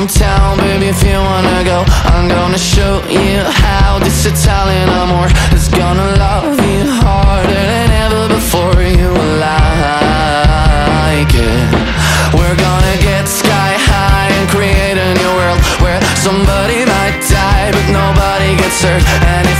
hometown, baby, if you wanna go, I'm gonna show you how this Italian amor is gonna love you harder than ever before. You will like it. We're gonna get sky high and create a new world where somebody might die but nobody gets hurt, and